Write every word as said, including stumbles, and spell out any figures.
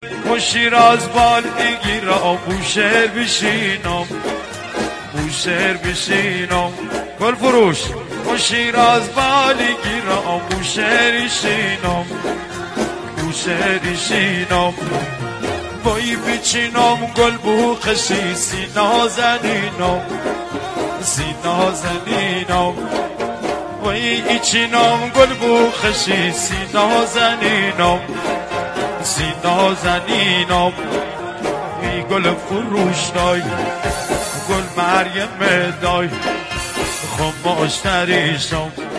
مشیر از بال بگیرم بوشهر بشینم بوشهر بشینم گل فروش مشیر از بال بگیرم بوشهر بشینم بوشهر بشینم وای بچینم گل بو خشی سینا زنینم سینا زنینم وای ایچینم گل بو خشی سینا زنینم سینا زنینم وی گل فروش دای گل مریم دای خماش تریشم